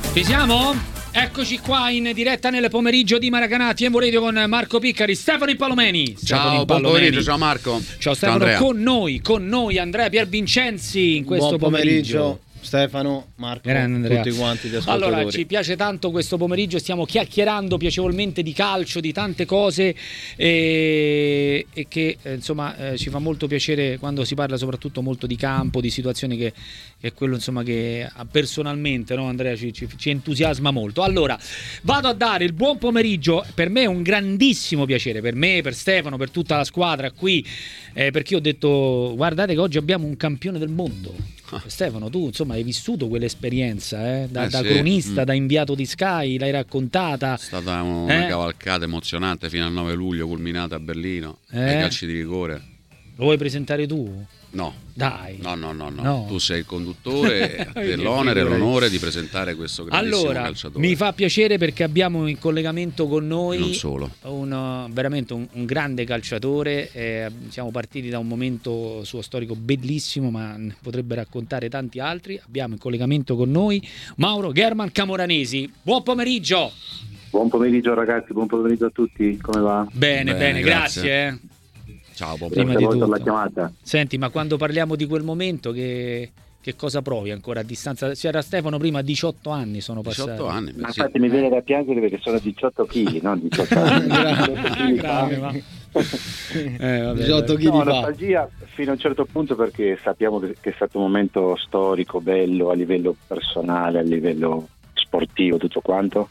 Ci siamo? Eccoci qua in diretta nel pomeriggio di Maracanã, TMV Radio con Marco Piccari, Stefano Impallomeni. Ciao, buon pomeriggio, ciao Marco. Ciao Stefano, ciao con noi Andrea Piervincenzi in questo pomeriggio. Stefano, Marco, tutti quanti gli ascoltatori. Allora, ci piace tanto questo pomeriggio, stiamo chiacchierando piacevolmente di calcio, di tante cose e che insomma ci fa molto piacere quando si parla soprattutto molto di campo, di situazioni che è quello insomma che personalmente, no, Andrea, ci entusiasma molto. Allora, vado a dare il buon pomeriggio, per me è un grandissimo piacere, per me, per Stefano, per tutta la squadra qui, perché io ho detto guardate che oggi abbiamo un campione del mondo. Stefano, tu insomma hai vissuto quell'esperienza da sì. Cronista, da inviato di Sky, l'hai raccontata. È stata una cavalcata emozionante fino al 9 luglio, culminata a Berlino, ai calci di rigore. Lo vuoi presentare tu? No. Dai. No. Tu sei il conduttore e a te l'onere e l'onore di presentare questo grandissimo calciatore. Mi fa piacere perché abbiamo in collegamento con noi non solo veramente un grande calciatore. Siamo partiti da un momento suo storico bellissimo, ma ne potrebbe raccontare tanti altri. Abbiamo in collegamento con noi Mauro German Camoranesi. Buon pomeriggio. Buon pomeriggio ragazzi, buon pomeriggio a tutti, come va? Bene, grazie. Ciao, buon prima di tutto. La chiamata. Senti, ma quando parliamo di quel momento che cosa provi ancora a distanza? C'era Stefano prima, 18 anni sono passati. 18 anni. Ma infatti mi viene da piangere perché sono 18 kg, non 18 anni. Grave, 18 kg no, nostalgia fino a un certo punto perché sappiamo che è stato un momento storico, bello a livello personale, a livello sportivo, tutto quanto.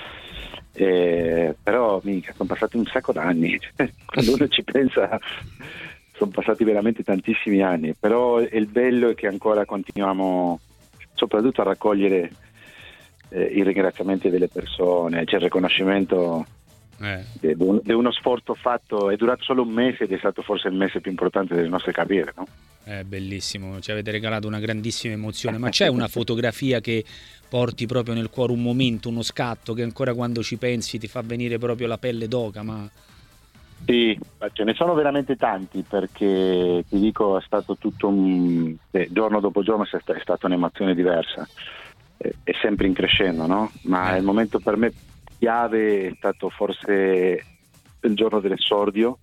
Però mica sono passati un sacco d'anni. Quando uno ci pensa sono passati veramente tantissimi anni, però il bello è che ancora continuiamo soprattutto a raccogliere i ringraziamenti delle persone, c'è il riconoscimento di uno sforzo fatto, è durato solo un mese ed è stato forse il mese più importante delle nostre carriere, no? È bellissimo, ci avete regalato una grandissima emozione, ma c'è una fotografia che porti proprio nel cuore, un momento, uno scatto che ancora quando ci pensi ti fa venire proprio la pelle d'oca? Ma sì, ce ne sono veramente tanti, perché ti dico è stato tutto giorno dopo giorno è stata un'emozione diversa, è sempre in crescendo, no? Ma il momento per me chiave è stato forse il giorno dell'esordio,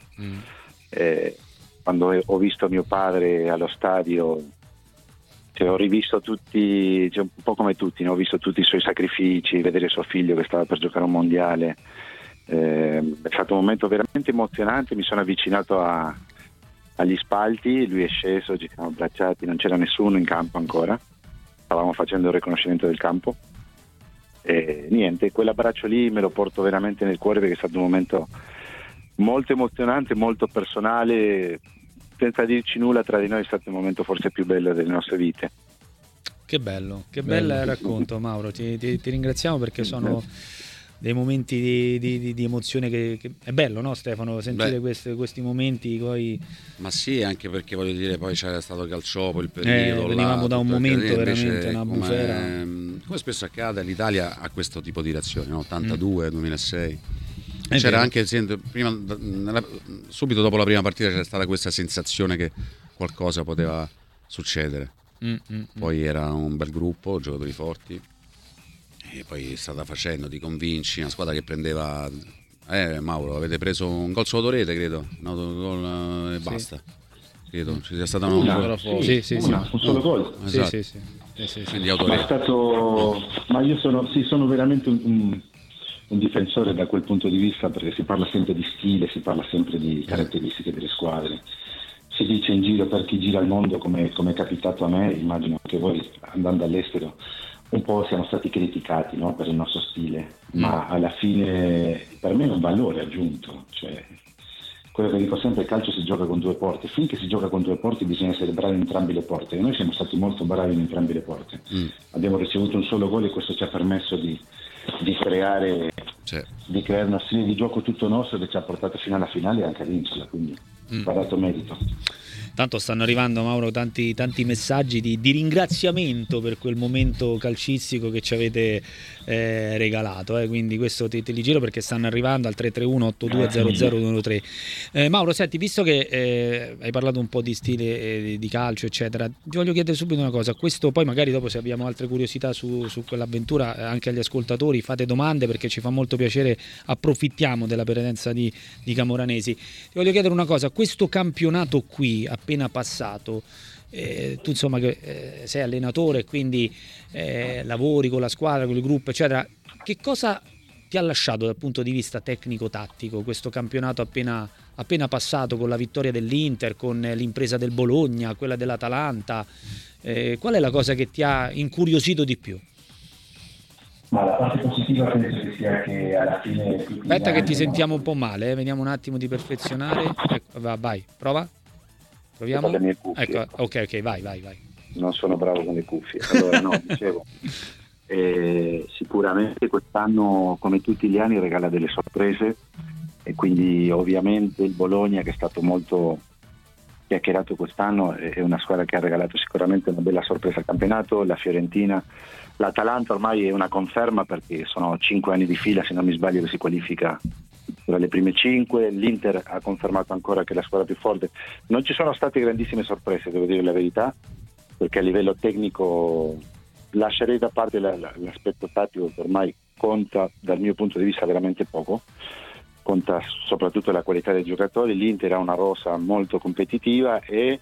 quando ho visto mio padre allo stadio. Cioè, ho rivisto tutti, un po' come tutti, ho visto tutti i suoi sacrifici, vedere suo figlio che stava per giocare un mondiale, è stato un momento veramente emozionante. Mi sono avvicinato agli spalti, lui è sceso, ci siamo abbracciati, non c'era nessuno in campo ancora, stavamo facendo il riconoscimento del campo e niente, quell'abbraccio lì me lo porto veramente nel cuore perché è stato un momento molto emozionante, molto personale. Senza dirci nulla, tra di noi è stato il momento forse più bello delle nostre vite. Che bello, che bel racconto, Mauro, ti ringraziamo perché sono dei momenti di emozione che è bello, no Stefano, sentire questi momenti poi. Ma sì, anche perché voglio dire, poi c'era stato Calciopoli, il periodo venivamo da un momento veramente una come, bufera. Come spesso accade, l'Italia ha questo tipo di reazioni, no? 82, 2006. C'era anche prima, subito dopo la prima partita c'era stata questa sensazione che qualcosa poteva succedere. Poi era un bel gruppo, giocatori forti, e poi stava facendo, ti convinci, una squadra che prendeva Mauro, avete preso un gol su autorete, credo, un autogol e basta. Credo ci sia stata un solo gol. Esatto. Sì. Quindi autorete. Ma io sono veramente un difensore da quel punto di vista, perché si parla sempre di stile, si parla sempre di caratteristiche delle squadre. Si dice in giro, per chi gira il mondo, come è capitato a me, immagino che voi andando all'estero un po' siamo stati criticati, no, per il nostro stile, ma alla fine per me è un valore aggiunto. Cioè, quello che dico sempre, il calcio si gioca con due porte, finché si gioca con due porte bisogna essere bravi in entrambe le porte, e noi siamo stati molto bravi in entrambe le porte. Abbiamo ricevuto un solo gol e questo ci ha permesso di creare uno stile di gioco tutto nostro che ci ha portato fino alla finale e anche a vincerla, quindi va dato merito. Tanto stanno arrivando, Mauro, tanti messaggi di ringraziamento per quel momento calcistico che ci avete regalato, quindi questo te li giro perché stanno arrivando al 331-8200-113. Mauro, senti, visto che hai parlato un po' di stile di calcio eccetera, ti voglio chiedere subito una cosa. Questo poi magari dopo, se abbiamo altre curiosità su quell'avventura, anche agli ascoltatori fate domande, perché ci fa molto piacere, approfittiamo della presenza di Camoranesi. Ti voglio chiedere una cosa: questo campionato qui appena passato, tu insomma che sei allenatore, quindi lavori con la squadra, con il gruppo eccetera, che cosa ti ha lasciato dal punto di vista tecnico-tattico questo campionato appena passato, con la vittoria dell'Inter, con l'impresa del Bologna, quella dell'Atalanta? Qual è la cosa che ti ha incuriosito di più? Ma la parte positiva penso che sia che alla fine... Aspetta che ti sentiamo un po' male, vediamo un attimo di perfezionare. Ecco, vai, prova. Proviamo. Le mie cuffie. Ecco, ok, vai. Non sono bravo con le cuffie. Allora, no, dicevo, sicuramente quest'anno, come tutti gli anni, regala delle sorprese, e quindi ovviamente il Bologna, che è stato molto chiacchierato quest'anno, è una squadra che ha regalato sicuramente una bella sorpresa al campionato. La Fiorentina, l'Atalanta ormai è una conferma, perché sono 5 anni di fila, se non mi sbaglio, che si qualifica tra le prime 5. L'Inter ha confermato ancora che è la squadra più forte. Non ci sono state grandissime sorprese, devo dire la verità, perché a livello tecnico lascerei da parte l'aspetto tattico, che ormai conta dal mio punto di vista veramente poco. Conta soprattutto la qualità dei giocatori. L'Inter ha una rosa molto competitiva e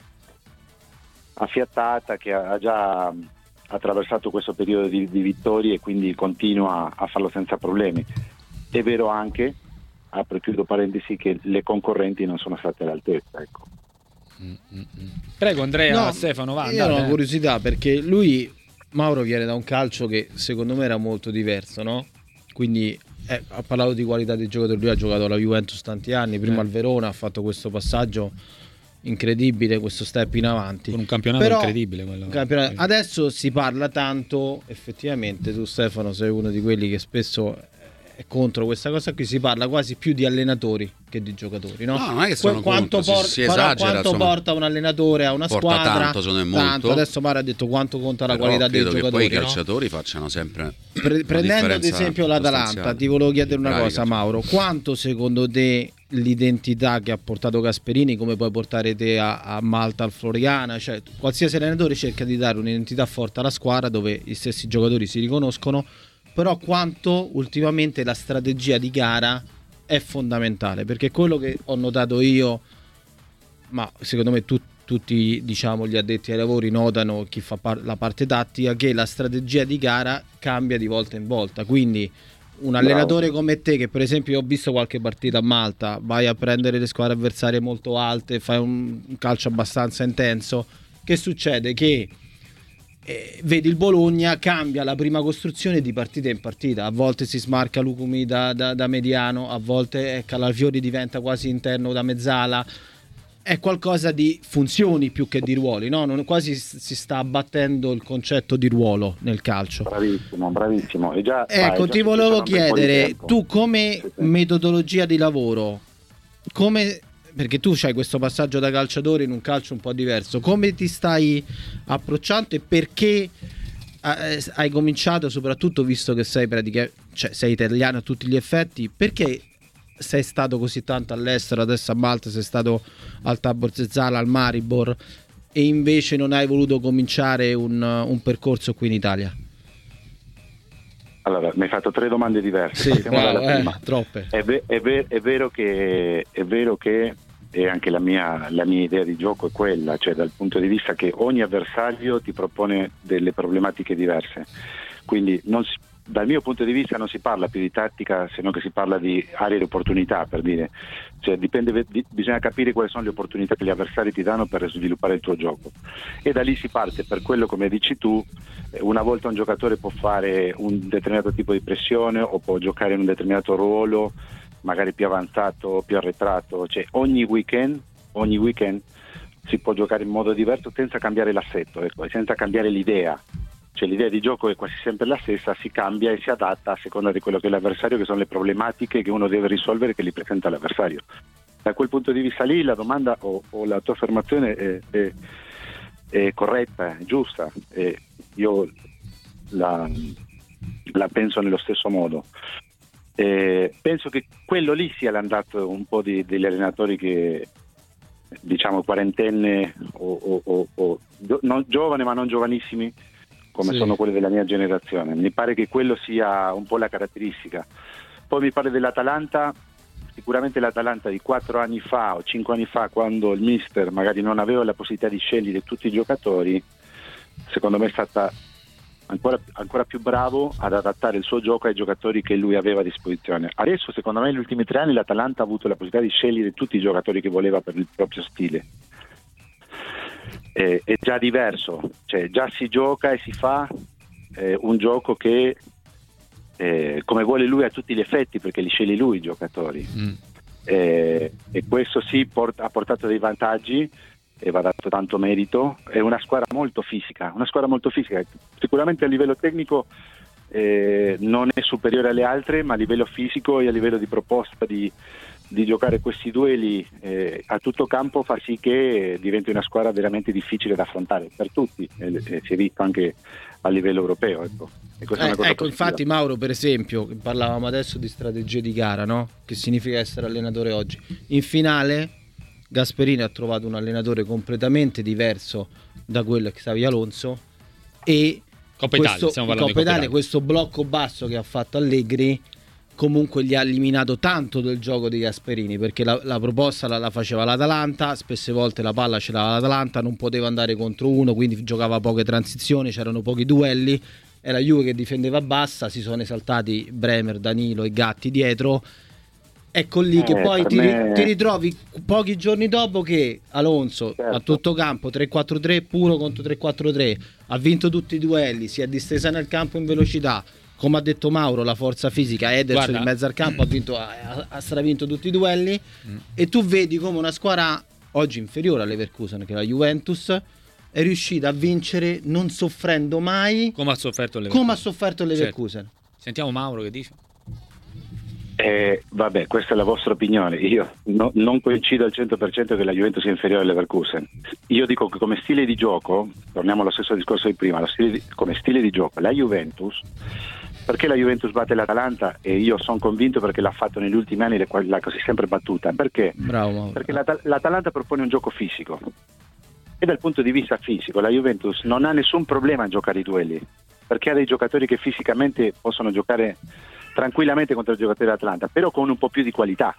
affiattata, che ha già attraversato questo periodo di vittorie, e quindi continua a farlo senza problemi. È vero anche, apro e chiudo parentesi, che le concorrenti non sono state all'altezza, ecco. Prego Andrea. No, Stefano, va. Io ho una curiosità, perché Mauro viene da un calcio che secondo me era molto diverso, no? Quindi ha parlato di qualità dei giocatori. Lui ha giocato alla Juventus tanti anni, prima al Verona, ha fatto questo passaggio incredibile, questo step in avanti, con un campionato incredibile quello. Adesso si parla tanto, effettivamente tu Stefano sei uno di quelli che spesso è contro questa cosa qui, si parla quasi più di allenatori che di giocatori, no? No, non è che sono quanto si esagera, quanto porta un allenatore a una squadra, tanto, sono molto. Adesso Mara ha detto quanto conta la qualità dei giocatori, che poi i calciatori, no? Facciano sempre prendendo ad esempio l'Atalanta, ti volevo chiedere una cosa, Mauro: quanto secondo te l'identità che ha portato Gasperini, come puoi portare te a Malta, al Floriana, cioè qualsiasi allenatore cerca di dare un'identità forte alla squadra dove gli stessi giocatori si riconoscono, però quanto ultimamente la strategia di gara è fondamentale? Perché quello che ho notato io, ma secondo me tutti diciamo gli addetti ai lavori notano, chi fa la parte tattica, che la strategia di gara cambia di volta in volta. Quindi un allenatore come te, che per esempio ho visto qualche partita a Malta, vai a prendere le squadre avversarie molto alte, fai un calcio abbastanza intenso, che succede? Che vedi il Bologna cambia la prima costruzione di partita in partita, a volte si smarca Lucumi da mediano, a volte Calafiori diventa quasi interno da mezzala. È qualcosa di funzioni più che di ruoli, no? Quasi si sta abbattendo il concetto di ruolo nel calcio. Bravissimo. Ecco, ti volevo chiedere, tu come metodologia di lavoro, perché tu c'hai questo passaggio da calciatore in un calcio un po' diverso, come ti stai approcciando e perché hai cominciato, soprattutto visto che sei sei italiano a tutti gli effetti, perché sei stato così tanto all'estero, adesso a Malta sei stato al Tabor Zezzala, al Maribor, e invece non hai voluto cominciare un percorso qui in Italia? Allora, mi hai fatto 3 domande diverse. Sì, troppe. È vero che e anche la mia idea di gioco è quella, cioè dal punto di vista che ogni avversario ti propone delle problematiche diverse, quindi dal mio punto di vista non si parla più di tattica, se non che si parla di aree di opportunità, per dire, cioè bisogna capire quali sono le opportunità che gli avversari ti danno per sviluppare il tuo gioco, e da lì si parte. Per quello, come dici tu, una volta un giocatore può fare un determinato tipo di pressione o può giocare in un determinato ruolo, magari più avanzato, più arretrato, cioè ogni weekend si può giocare in modo diverso senza cambiare l'assetto, ecco, senza cambiare l'idea. Cioè l'idea di gioco è quasi sempre la stessa, si cambia e si adatta a seconda di quello che è l'avversario, che sono le problematiche che uno deve risolvere, che gli presenta l'avversario. da quel punto di vista lì la domanda o la tua affermazione è corretta, è giusta, e io la penso nello stesso modo. Penso che quello lì sia l'andato un po' degli allenatori che, diciamo, quarantenne non giovane ma non giovanissimi come sono quelli della mia generazione. Mi pare che quello sia un po' la caratteristica. Poi mi pare dell'Atalanta, sicuramente l'Atalanta di 4 anni fa o 5 anni fa, quando il mister magari non aveva la possibilità di scegliere tutti i giocatori, secondo me è stata ancora più bravo ad adattare il suo gioco ai giocatori che lui aveva a disposizione. Adesso, secondo me, negli ultimi 3 anni l'Atalanta ha avuto la possibilità di scegliere tutti i giocatori che voleva per il proprio stile. È già diverso, cioè già si gioca e si fa un gioco che come vuole lui a tutti gli effetti, perché li sceglie lui i giocatori. E questo sì ha portato dei vantaggi e va dato tanto merito. È una squadra molto fisica, sicuramente a livello tecnico non è superiore alle altre, ma a livello fisico e a livello di proposta di giocare questi duelli a tutto campo fa sì che diventi una squadra veramente difficile da affrontare per tutti, si è visto anche a livello europeo, ecco. E questa è una cosa positiva. Infatti, Mauro, per esempio, parlavamo adesso di strategie di gara, no? Che significa essere allenatore oggi. In finale Gasperini ha trovato un allenatore completamente diverso da quello che Xabi Alonso, e Coppa Italia, questo blocco basso che ha fatto Allegri comunque gli ha eliminato tanto del gioco di Gasperini, perché la proposta la faceva l'Atalanta, spesse volte la palla ce l'aveva l'Atalanta, non poteva andare contro uno, quindi giocava poche transizioni, c'erano pochi duelli, e la Juve che difendeva bassa, si sono esaltati Bremer, Danilo e Gatti dietro. Ecco lì che poi ti ritrovi pochi giorni dopo che Alonso a tutto campo 3-4-3 puro contro 3-4-3, ha vinto tutti i duelli, si è distesa nel campo in velocità, come ha detto Mauro, la forza fisica, Ederson in mezzo al campo ha stravinto tutti i duelli, e tu vedi come una squadra oggi inferiore alle Leverkusen, che è la Juventus, è riuscita a vincere non soffrendo mai come ha sofferto il Leverkusen. Sentiamo Mauro che dice. Vabbè, questa è la vostra opinione. Io non coincido al 100% che la Juventus sia inferiore alle Leverkusen. Io dico che come stile di gioco, torniamo allo stesso discorso di prima, come stile di gioco, la Juventus, perché la Juventus batte l'Atalanta, e io sono convinto perché l'ha fatto negli ultimi anni, l'ha così sempre battuta, perché? Bravo. Perché l'Atalanta propone un gioco fisico, e dal punto di vista fisico la Juventus non ha nessun problema a giocare i duelli, perché ha dei giocatori che fisicamente possono giocare tranquillamente contro i giocatori dell'Atalanta, però con un po' più di qualità,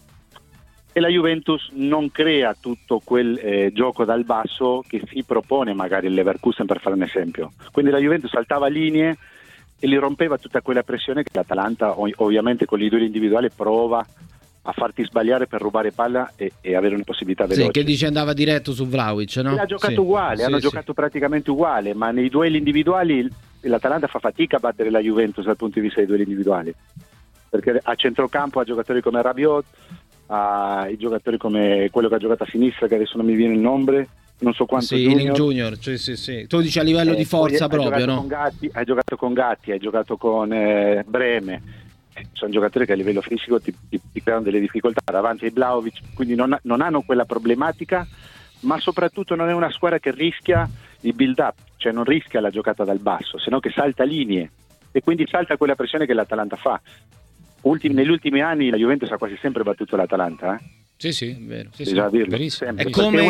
e la Juventus non crea tutto quel gioco dal basso che si propone magari il Leverkusen, per fare un esempio. Quindi la Juventus saltava linee e li rompeva tutta quella pressione che l'Atalanta ovviamente con i duelli individuali prova a farti sbagliare per rubare palla e avere una possibilità veloce. Sì, che dice andava diretto su Vlahovic, no? Ha giocato uguale, hanno giocato praticamente uguale, ma nei duelli individuali l'Atalanta fa fatica a battere la Juventus dal punto di vista dei duelli individuali, perché a centrocampo ha giocatori come Rabiot, ha i giocatori come quello che ha giocato a sinistra, che adesso non mi viene il nome, non so quanto, Junior. Sì. Tu dici a livello di forza proprio, no? Hai giocato con Gatti, hai giocato con Breme, sono giocatori che a livello fisico ti creano delle difficoltà davanti ai Vlahovic, quindi non hanno quella problematica, ma soprattutto non è una squadra che rischia il build up, cioè non rischia la giocata dal basso, se no che salta linee, e quindi salta quella pressione che l'Atalanta fa. Negli ultimi anni la Juventus ha quasi sempre battuto l'Atalanta, Sì, è vero. Bisogna dirlo. È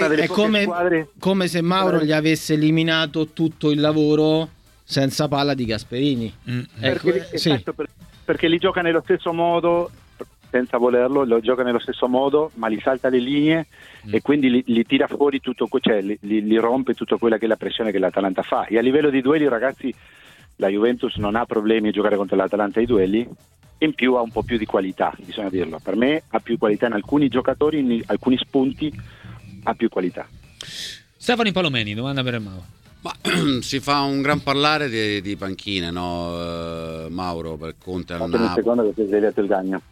come se Mauro gli avesse eliminato tutto il lavoro senza palla di Gasperini. Perché li gioca nello stesso modo, senza volerlo, lo gioca nello stesso modo, ma li salta le linee e quindi li tira fuori tutto, cioè li rompe tutto quella che è la pressione che l'Atalanta fa. E a livello di duelli, ragazzi, la Juventus non ha problemi a giocare contro l'Atalanta ai duelli, in più ha un po' più di qualità, bisogna dirlo. Per me ha più qualità in alcuni giocatori, in alcuni spunti ha più qualità. Stefano Palomeni, domanda per Mauro. Ma si fa un gran parlare di panchine, no, Mauro, per Conte al Napoli. Un secondo che ti hai svegliato il gagno.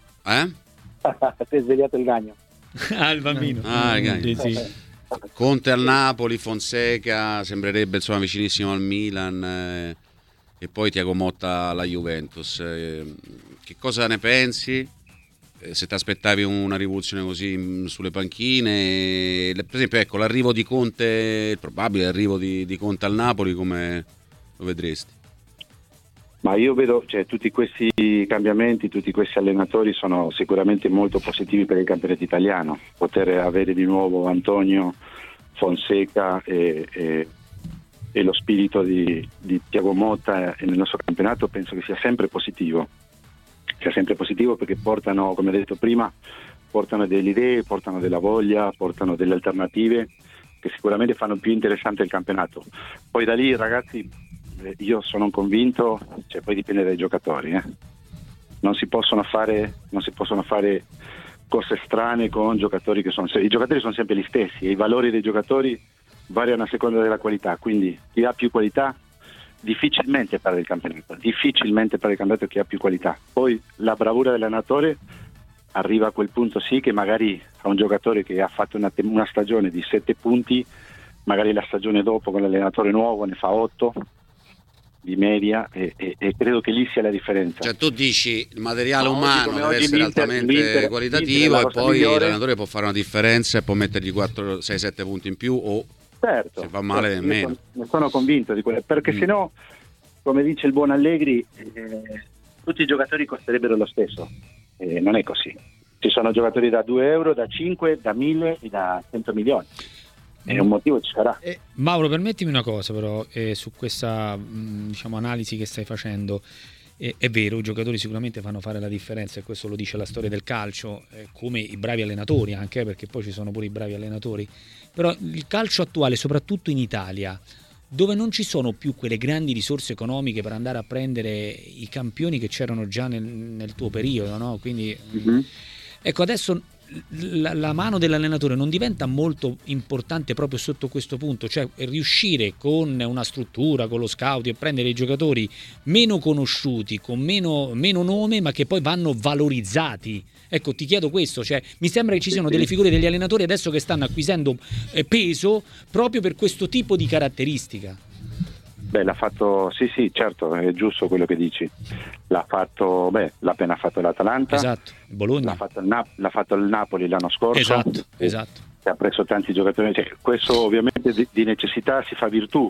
Ti hai svegliato il gagno. Il bambino. Il gagno. Sì. Conte al Napoli, Fonseca sembrerebbe insomma vicinissimo al Milan, e poi Thiago Motta alla Juventus. Che cosa ne pensi? se ti aspettavi una rivoluzione così sulle panchine, per esempio, ecco, l'arrivo di Conte, il probabile arrivo di Conte al Napoli, come lo vedresti? Ma io vedo, tutti questi cambiamenti, tutti questi allenatori sono sicuramente molto positivi per il campionato italiano. Poter avere di nuovo Antonio, Fonseca e lo spirito di Thiago Motta nel nostro campionato penso che sia sempre positivo perché portano, come ho detto prima, portano delle idee, portano della voglia, portano delle alternative che sicuramente fanno più interessante il campionato. Poi da lì, ragazzi, io sono convinto, poi dipende dai giocatori, non si possono fare cose strane con giocatori i giocatori sono sempre gli stessi e i valori dei giocatori variano a seconda della qualità, quindi chi ha più qualità difficilmente perde il campionato chi ha più qualità. Poi la bravura dell'allenatore arriva a quel punto sì che magari a un giocatore che ha fatto una stagione di 7 punti, magari la stagione dopo con l'allenatore nuovo ne fa 8 di media e credo che lì sia la differenza. Cioè tu dici il materiale umano deve essere altamente qualitativo e poi l'allenatore può fare una differenza e può mettergli 4, 6, 7 punti in più o certo, se fa male nemmeno. Ne sono convinto di quello, perché se no, come dice il buon Allegri, tutti i giocatori costerebbero lo stesso, non è così. Ci sono giocatori da 2 euro, da 5, da 1000 e da 100 milioni. E un motivo ci sarà. Mauro, permettimi una cosa però, su questa analisi che stai facendo. È vero, i giocatori sicuramente fanno fare la differenza e questo lo dice la storia del calcio, come i bravi allenatori anche, perché poi ci sono pure i bravi allenatori, però il calcio attuale, soprattutto in Italia, dove non ci sono più quelle grandi risorse economiche per andare a prendere i campioni che c'erano già nel tuo periodo, no? Quindi ecco, adesso la mano dell'allenatore non diventa molto importante proprio sotto questo punto, cioè riuscire con una struttura, con lo scout e prendere i giocatori meno conosciuti, con meno nome, ma che poi vanno valorizzati. Ecco, ti chiedo questo, cioè mi sembra che ci siano delle figure degli allenatori adesso che stanno acquisendo peso proprio per questo tipo di caratteristica. L'ha fatto, sì, certo, è giusto quello che dici. L'ha appena fatto l'Atalanta. Esatto, Bologna. L'ha fatto il Napoli l'anno scorso. Esatto. Ha preso tanti giocatori. Questo ovviamente di necessità si fa virtù.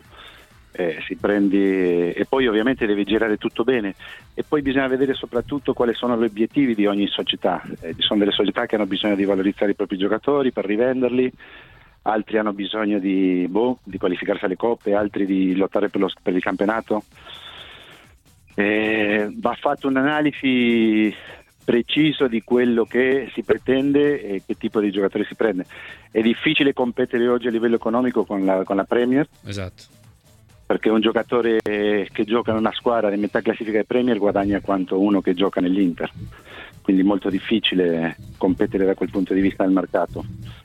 Si prende e poi ovviamente deve girare tutto bene e poi bisogna vedere soprattutto quali sono gli obiettivi di ogni società. Ci sono delle società che hanno bisogno di valorizzare i propri giocatori per rivenderli, altri hanno bisogno di qualificarsi alle coppe, altri di lottare per il campionato. Va fatto un'analisi preciso di quello che si pretende e che tipo di giocatore si prende. È difficile competere oggi a livello economico con la Premier. Esatto. Perché un giocatore che gioca in una squadra di metà classifica di Premier guadagna quanto uno che gioca nell'Inter, quindi molto difficile competere da quel punto di vista nel mercato.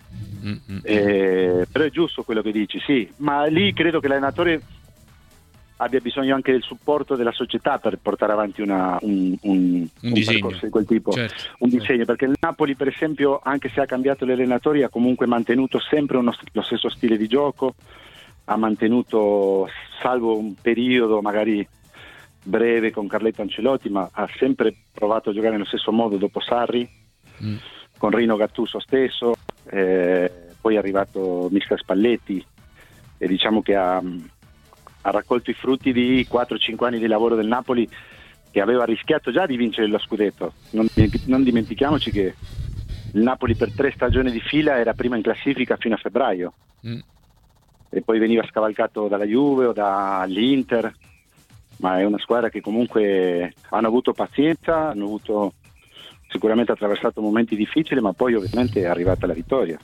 Però è giusto quello che dici, sì, ma lì credo che l'allenatore abbia bisogno anche del supporto della società per portare avanti un percorso di quel tipo, certo. Un disegno, perché il Napoli per esempio, anche se ha cambiato gli allenatori, ha comunque mantenuto sempre lo stesso stile di gioco, ha mantenuto, salvo un periodo magari breve con Carletto Ancelotti, ma ha sempre provato a giocare nello stesso modo dopo Sarri, con Rino Gattuso stesso, poi è arrivato Mister Spalletti e diciamo che ha raccolto i frutti di 4-5 anni di lavoro del Napoli, che aveva rischiato già di vincere lo scudetto. Non dimentichiamoci che il Napoli per 3 stagioni di fila era prima in classifica fino a febbraio. E poi veniva scavalcato dalla Juve o dall'Inter, ma è una squadra che comunque hanno avuto pazienza, hanno avuto sicuramente attraversato momenti difficili, ma poi ovviamente è arrivata la vittoria.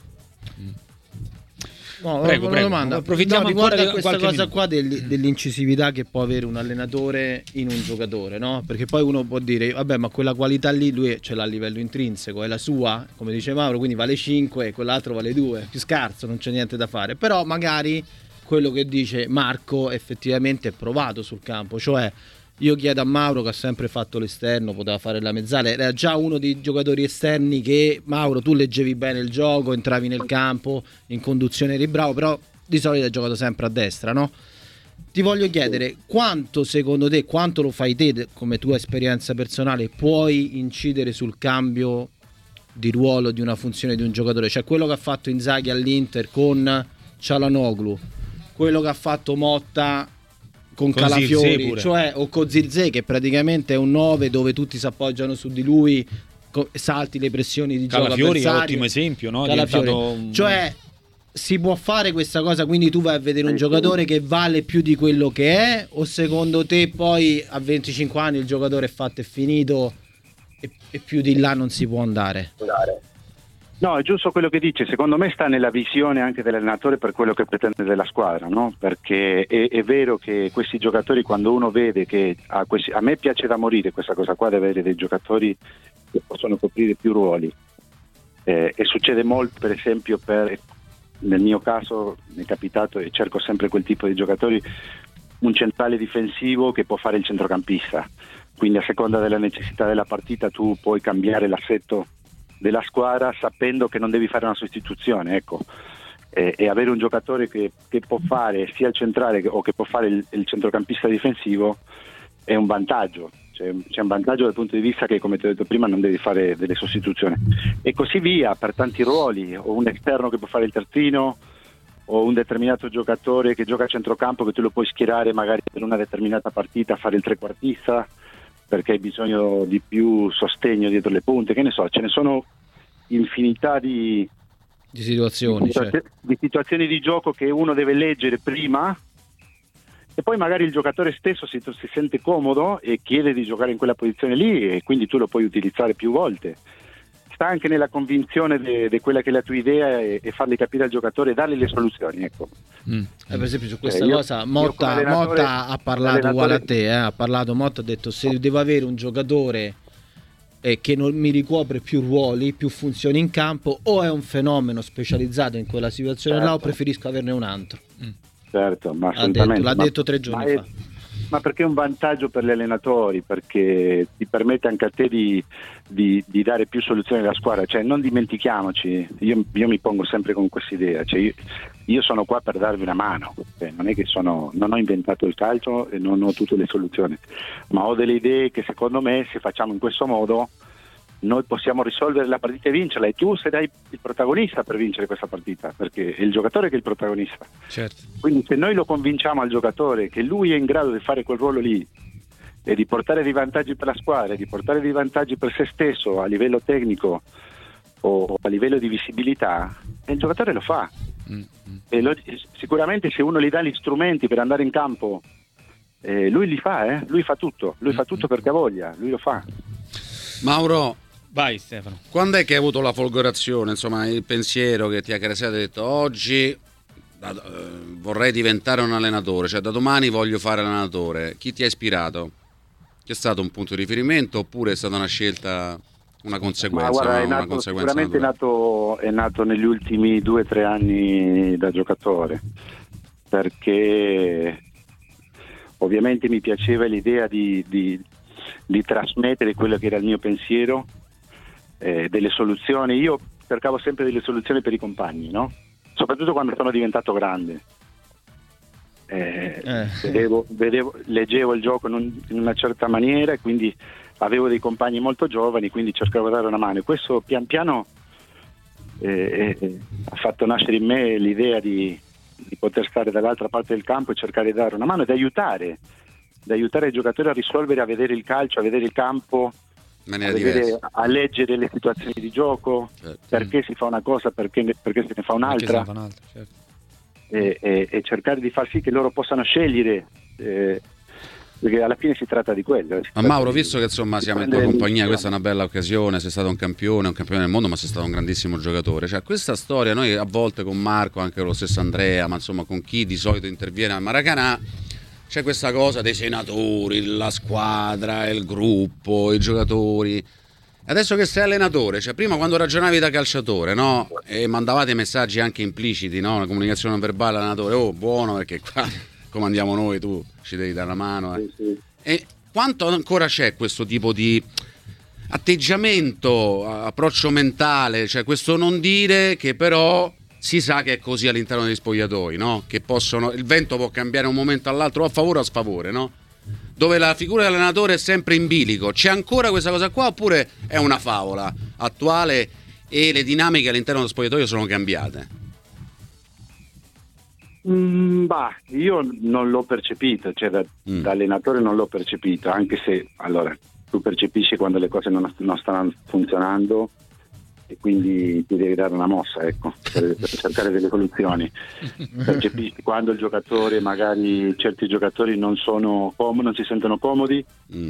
Prego. Una domanda. Approfittiamo ancora di questa cosa qua dell'incisività che può avere un allenatore in un giocatore, no? Perché poi uno può dire vabbè, ma quella qualità lì lui ce l'ha a livello intrinseco, è la sua, come dice Mauro, quindi vale 5 e quell'altro vale 2, più scarso, non c'è niente da fare. Però magari quello che dice Marco effettivamente è provato sul campo, cioè io chiedo a Mauro, che ha sempre fatto l'esterno, poteva fare la mezzala, era già uno dei giocatori esterni che, Mauro, tu leggevi bene il gioco, entravi nel campo, in conduzione eri bravo, però di solito hai giocato sempre a destra, no? Ti voglio chiedere, quanto secondo te, quanto lo fai te come tua esperienza personale, puoi incidere sul cambio di ruolo, di una funzione di un giocatore, cioè quello che ha fatto Inzaghi all'Inter con Çalhanoğlu, quello che ha fatto Motta con Calafiori, cioè, o con Zirkzee, che praticamente è un 9 dove tutti si appoggiano su di lui, salti le pressioni di gioco avversario. Calafiori è un ottimo esempio, no? Cioè si può fare questa cosa, quindi tu vai a vedere un giocatore che vale più di quello che è, o secondo te poi a 25 anni il giocatore è fatto e finito e più di là non si può andare? No, è giusto quello che dice, secondo me sta nella visione anche dell'allenatore per quello che pretende della squadra, no? Perché è vero che questi giocatori, quando uno vede che a me piace da morire questa cosa qua di avere dei giocatori che possono coprire più ruoli, e succede molto, per esempio nel mio caso mi è capitato, e cerco sempre quel tipo di giocatori, un centrale difensivo che può fare il centrocampista, quindi a seconda della necessità della partita tu puoi cambiare l'assetto della squadra sapendo che non devi fare una sostituzione, ecco. E avere un giocatore che può fare sia il centrale o che può fare il centrocampista difensivo è un vantaggio. C'è un vantaggio dal punto di vista che, come ti ho detto prima, non devi fare delle sostituzioni e così via per tanti ruoli, o un esterno che può fare il terzino, o un determinato giocatore che gioca a centrocampo che tu lo puoi schierare magari per una determinata partita a fare il trequartista perché hai bisogno di più sostegno dietro le punte, che ne so, ce ne sono infinità di situazioni, di situazioni di gioco che uno deve leggere prima. E poi magari il giocatore stesso si sente comodo e chiede di giocare in quella posizione lì, e quindi tu lo puoi utilizzare più volte. Sta anche nella convinzione di quella che è la tua idea e fargli capire al giocatore e dargli le soluzioni, ecco. Per esempio su questa cosa Motta ha parlato uguale a te, Motta ha detto: se devo avere un giocatore che non mi ricopre più ruoli, più funzioni in campo, o è un fenomeno specializzato in quella situazione là, o preferisco averne un altro. Certo, ma assolutamente. L'ha detto 3 giorni fa. Ma perché è un vantaggio per gli allenatori, perché ti permette anche a te di dare più soluzioni alla squadra. Cioè, non dimentichiamoci, io mi pongo sempre con questa idea, cioè io sono qua per darvi una mano, non è che non ho inventato il calcio e non ho tutte le soluzioni, ma ho delle idee che secondo me, se facciamo in questo modo, noi possiamo risolvere la partita e vincerla, e tu sarai il protagonista per vincere questa partita, perché è il giocatore che è il protagonista. Certo. Quindi se noi lo convinciamo al giocatore che lui è in grado di fare quel ruolo lì e di portare dei vantaggi per la squadra, di portare dei vantaggi per se stesso a livello tecnico o a livello di visibilità, il giocatore lo fa. E sicuramente se uno gli dà gli strumenti per andare in campo, lui li fa, lui fa tutto, perché ha voglia, lui lo fa. Mauro, vai Stefano. Quando è che hai avuto la folgorazione, insomma, il pensiero che ti ha cresciuto e hai detto: oggi vorrei diventare un allenatore, cioè da domani voglio fare allenatore? Chi ti ha ispirato? C'è stato un punto di riferimento oppure è stata una scelta, una conseguenza? Ma guarda, sicuramente è nato negli ultimi 2 o 3 anni da giocatore, perché ovviamente mi piaceva l'idea di trasmettere quello che era il mio pensiero, delle soluzioni. Io cercavo sempre delle soluzioni per i compagni, no? Soprattutto quando sono diventato grande. Leggevo il gioco in una certa maniera, e quindi avevo dei compagni molto giovani, quindi cercavo di dare una mano, e questo pian piano ha fatto nascere in me l'idea di poter stare dall'altra parte del campo e cercare di dare una mano e di aiutare i giocatori a risolvere, a vedere il calcio, a vedere il campo, a leggere le situazioni di gioco, certo. Perché si fa una cosa, perché se ne fa un'altra, certo. e cercare di far sì che loro possano scegliere, perché alla fine si tratta di quello. Ma Mauro, visto che insomma siamo in tua compagnia, questa è una bella occasione, sei stato un campione del mondo, ma sei stato un grandissimo giocatore. Cioè, questa storia, noi a volte con Marco, anche con lo stesso Andrea, ma insomma con chi di solito interviene al Maracanã, c'è questa cosa dei senatori, la squadra, il gruppo, i giocatori. Adesso che sei allenatore, cioè prima quando ragionavi da calciatore, no? E mandavate messaggi anche impliciti, no? Una comunicazione non verbale all'allenatore: oh, buono, perché qua comandiamo noi, tu ci devi dare la mano. Sì. E quanto ancora c'è questo tipo di atteggiamento, approccio mentale, cioè questo non dire che però si sa che è così all'interno degli spogliatoi, no? Che il vento può cambiare da un momento all'altro, a favore o a sfavore, no? Dove la figura dell'allenatore è sempre in bilico. C'è ancora questa cosa qua oppure è una favola attuale e le dinamiche all'interno dello spogliatoio sono cambiate? Io non l'ho percepito, cioè da allenatore non l'ho percepito, anche se allora tu percepisci quando le cose non stanno funzionando e quindi ti devi dare una mossa, ecco, per cercare delle soluzioni. Percepisci quando il giocatore, magari certi giocatori non si sentono comodi.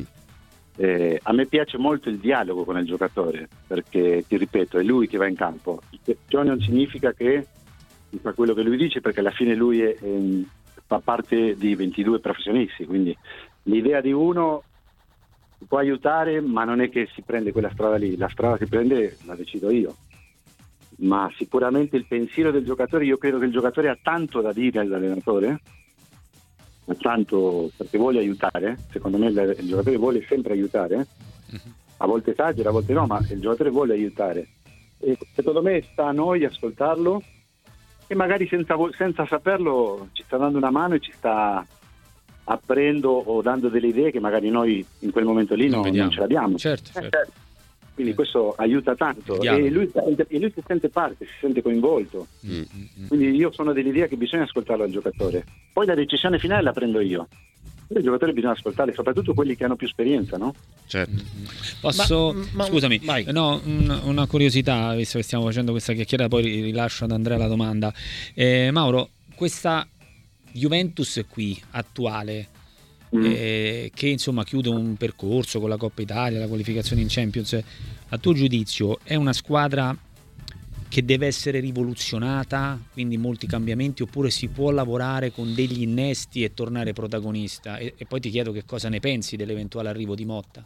A me piace molto il dialogo con il giocatore, perché ti ripeto, è lui che va in campo. Ciò non significa che fa quello che lui dice, perché alla fine lui fa parte di 22 professionisti, quindi l'idea di uno può aiutare, ma non è che si prende quella strada lì, la strada si prende, la decido io. Ma sicuramente il pensiero del giocatore, io credo che il giocatore ha tanto da dire all'allenatore, ha tanto, perché vuole aiutare. Secondo me il giocatore vuole sempre aiutare, a volte esagera, a volte no, ma il giocatore vuole aiutare, e secondo me sta a noi ascoltarlo, e magari senza saperlo ci sta dando una mano e ci sta aprendo o dando delle idee che magari noi in quel momento lì non ce l'abbiamo. Certo. Quindi questo aiuta tanto, e lui si sente parte, si sente coinvolto. Quindi io sono dell'idea che bisogna ascoltarlo al giocatore, poi la decisione finale la prendo io. I giocatori bisogna ascoltarli, soprattutto quelli che hanno più esperienza, no? Certo. Posso, scusami, vai. No, una curiosità, visto che stiamo facendo questa chiacchierata, poi rilascio ad Andrea la domanda. Mauro, questa Juventus qui attuale, che insomma chiude un percorso con la Coppa Italia, la qualificazione in Champions, a tuo giudizio è una squadra che deve essere rivoluzionata, quindi molti cambiamenti, oppure si può lavorare con degli innesti e tornare protagonista? E poi ti chiedo che cosa ne pensi dell'eventuale arrivo di Motta.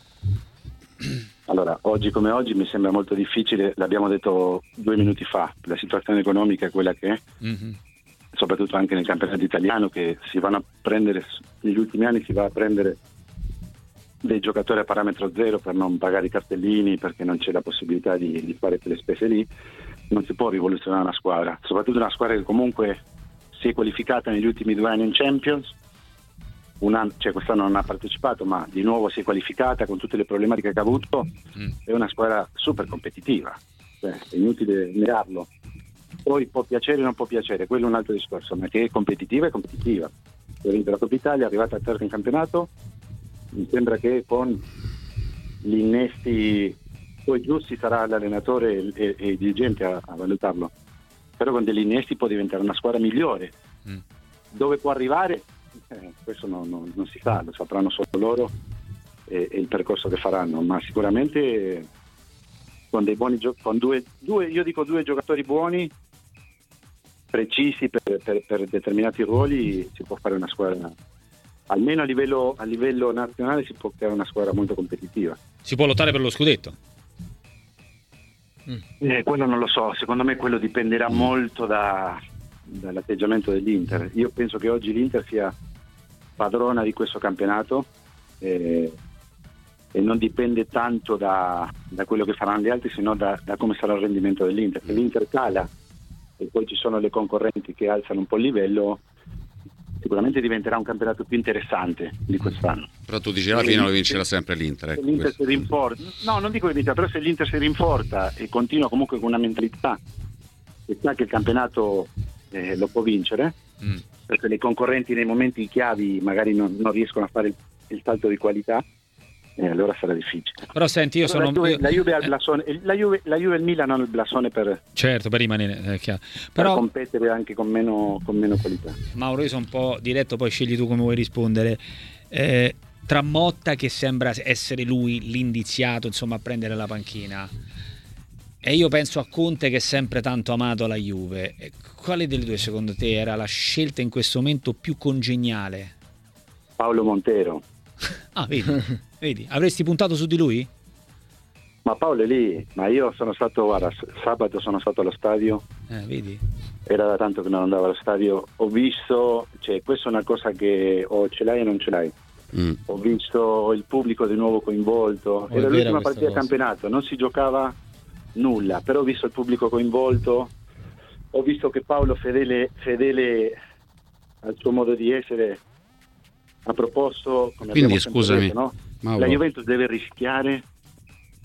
Allora, oggi come oggi mi sembra molto difficile, l'abbiamo detto 2 minuti fa, la situazione economica è quella che è, soprattutto anche nel campionato italiano, che si vanno a prendere, negli ultimi anni si va a prendere dei giocatori a parametro zero per non pagare i cartellini, perché non c'è la possibilità di fare quelle spese lì. Non si può rivoluzionare una squadra, soprattutto una squadra che comunque si è qualificata negli ultimi 2 anni in Champions, quest'anno non ha partecipato, ma di nuovo si è qualificata con tutte le problematiche che ha avuto. È una squadra super competitiva, è inutile negarlo. Poi può piacere o non può piacere, quello è un altro discorso, ma che è competitiva. Ha vinto la Coppa Italia, è arrivata a terza in campionato. Mi sembra che con gli innesti poi giusti sarà l'allenatore e i dirigenti a valutarlo, però con degli innesti può diventare una squadra migliore. Dove può arrivare? Questo non si sa, lo sapranno solo loro e il percorso che faranno, ma sicuramente con dei buoni con due giocatori buoni, precisi per determinati ruoli, si può fare una squadra, almeno a livello nazionale si può creare una squadra molto competitiva. Si può lottare per lo scudetto? Quello non lo so, secondo me quello dipenderà molto dall'atteggiamento dell'Inter. Io penso che oggi l'Inter sia padrona di questo campionato e non dipende tanto da quello che faranno gli altri, sino da come sarà il rendimento dell'Inter. Se l'Inter cala e poi ci sono le concorrenti che alzano un po' il livello, sicuramente diventerà un campionato più interessante di quest'anno. Però tu dici alla fine lo vincerà sempre l'Inter. Se l'Inter si rinforza, no, non dico che vincerà, però se l'Inter si rinforza e continua comunque con una mentalità che sa che il campionato lo può vincere, perché le concorrenti nei momenti chiavi magari non riescono a fare il salto di qualità, allora sarà difficile. Però senti, io sono la Juve ha il blasone, la Juve e il Milan hanno il blasone per rimanere chiaro. Però per competere anche con meno qualità. Mauro, io sono un po' diretto, poi scegli tu come vuoi rispondere. Tra Motta, che sembra essere lui l'indiziato, insomma, a prendere la panchina, e io penso a Conte, che è sempre tanto amato alla Juve, quale delle due secondo te era la scelta in questo momento più congeniale? Paolo Montero. Ah, vedi, avresti puntato su di lui? Ma Paolo è lì, ma io sono stato, guarda, sabato sono stato allo stadio, vedi? Era da tanto che non andavo allo stadio, ho visto, questa è una cosa che o ce l'hai o non ce l'hai. Ho visto il pubblico di nuovo coinvolto, era l'ultima partita del campionato, non si giocava nulla, però ho visto il pubblico coinvolto, ho visto che Paolo fedele al suo modo di essere ha proposto, come quindi scusami, detto, no? La Juventus deve rischiare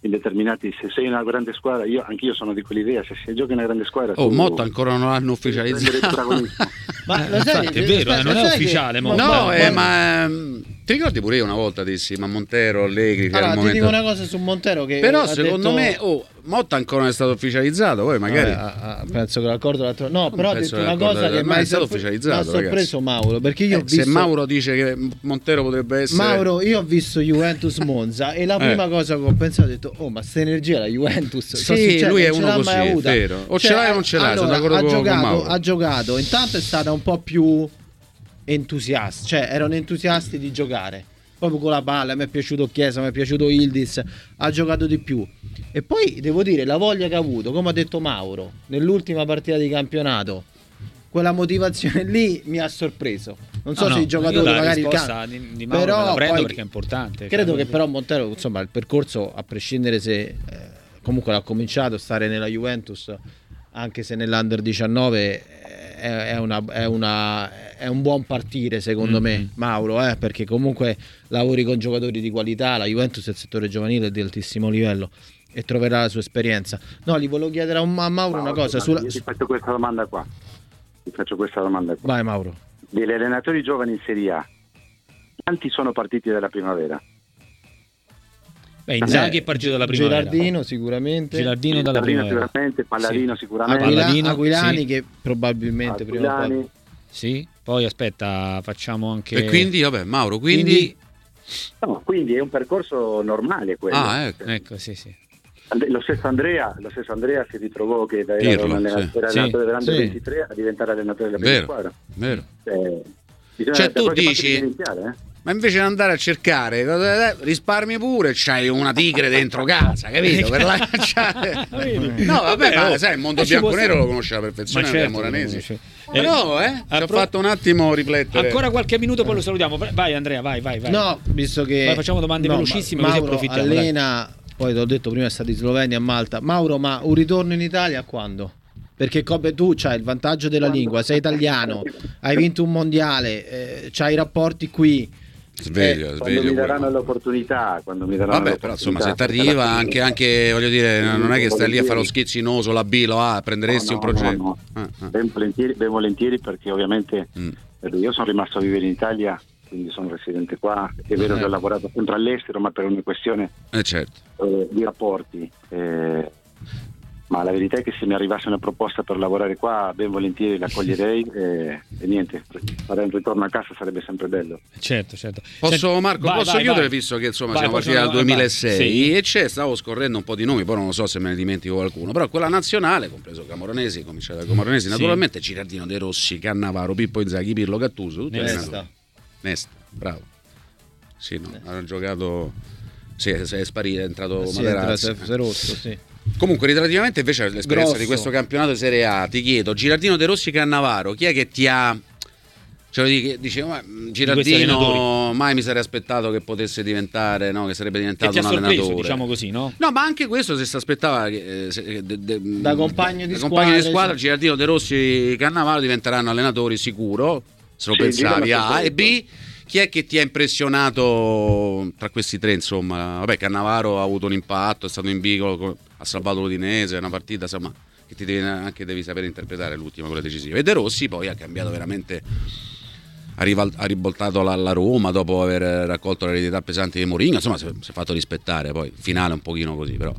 in determinati, se sei una grande squadra, anch'io sono di quell'idea, se si gioca in una grande squadra Motta ancora non l'hanno ufficializzato. Ma lo sai, infatti, è vero, non è ufficiale Motta. Ma ti ricordi pure io una volta dissi ma Montero, Allegri, che allora, era il ti momento... dico una cosa su Montero che però secondo me Motta ancora non è stato ufficializzato, poi magari penso che l'accordo l'altro no, però ha detto una cosa che mai è stato ufficializzato, mi ha sorpreso Mauro, perché io ho visto... se Mauro dice che Montero potrebbe essere... Mauro, io ho visto Juventus Monza e la prima cosa che ho pensato, ho detto ma sta energia la Juventus, sì, lui è uno così, è vero, o ce l'hai o non ce l'hai. Allora, ha giocato, intanto è stata un po' più entusiasta, cioè erano entusiasti di giocare proprio con la palla. Mi è piaciuto Chiesa, mi è piaciuto Yildiz, ha giocato di più. E poi devo dire la voglia che ha avuto, come ha detto Mauro, nell'ultima partita di campionato, quella motivazione lì mi ha sorpreso. Non so se i giocatori magari il di Mauro però la prendo perché è importante. Credo che però Montero, insomma, il percorso, a prescindere se comunque l'ha cominciato a stare nella Juventus, anche se nell'Under 19 è un buon partire secondo me, Mauro, perché comunque lavori con giocatori di qualità, la Juventus è il settore giovanile di altissimo livello e troverà la sua esperienza. No, gli volevo chiedere a Mauro una cosa. Io ti faccio questa domanda qua. Vai Mauro. Degli allenatori giovani in Serie A, quanti sono partiti dalla primavera? Inzaghi è partito dalla primavera. Gilardino sicuramente. Gilardino dalla primavera. Sicuramente, Palladino sicuramente. Aquilani sì. Che probabilmente prima o poi. Sì, poi aspetta, facciamo anche... E quindi, vabbè, Mauro, quindi è un percorso normale quello. Ecco, sì. Lo stesso Andrea si ritrovò che era un allenatore dell'Under 23 a diventare allenatore della prima squadra. Vero. Cioè tu dici... Ma invece di andare a cercare, risparmi pure, c'hai una tigre dentro casa, capito? Per lanciare. No, vabbè, ma sai, il mondo bianco-nero lo conosce alla perfezione, certo, Moranesi. Però, ci ha fatto un attimo riflettere. Ancora qualche minuto, poi lo salutiamo. Vai Andrea, vai. No, visto che... Poi facciamo domande velocissime, così approfittiamo. Allena, poi ti ho detto prima è stato in Slovenia, a Malta. Mauro, ma un ritorno in Italia quando? Perché come tu c'hai il vantaggio della lingua, sei italiano, hai vinto un mondiale, c'hai i rapporti qui. Sveglio, quando mi daranno l'opportunità, però insomma se ti arriva anche voglio dire, non è che stai lì a fare lo schizzinoso, la bilo, prenderesti un progetto. Ben volentieri, perché ovviamente io sono rimasto a vivere in Italia, quindi sono residente qua. È vero che ho lavorato sempre all'estero, ma per una questione di rapporti. Ma la verità è che se mi arrivasse una proposta per lavorare qua, ben volentieri l'accoglierei e niente, fare un ritorno a casa sarebbe sempre bello. Certo. Marco, posso chiudere, visto che insomma siamo partiti dal 2006 e stavo scorrendo un po' di nomi, poi non lo so se me ne dimentico qualcuno, però quella nazionale, compreso Camoranesi, cominciato da Camoranesi, naturalmente Girardino, De Rossi, Cannavaro, Pippo Inzaghi, Pirlo, Gattuso, tutti Nesta, bravo. Sì, no, hanno giocato, è sparito, è entrato Materazzi. Si è rotto, sì. Comunque, relativamente invece all'esperienza di questo campionato di Serie A, ti chiedo, Girardino, De Rossi, Cannavaro, chi è che ti ha... Cioè, dicevo, Girardino mai mi sarei aspettato che potesse diventare, no, che sarebbe diventato un allenatore, diciamo così, no? No, ma anche questo si aspettava da compagno di squadra, Girardino, De Rossi, Cannavaro diventeranno allenatori sicuro, se lo pensavi. A e B, chi è che ti ha impressionato tra questi tre, insomma? Vabbè, Cannavaro ha avuto un impatto, è stato in vicolo, ha salvato l'Udinese, è una partita, insomma, che ti devi sapere interpretare l'ultima, quella decisiva. E De Rossi poi ha cambiato veramente, ha rivoltato la Roma dopo aver raccolto l'eredità pesante di Mourinho, insomma si è fatto rispettare, poi finale un pochino così, però.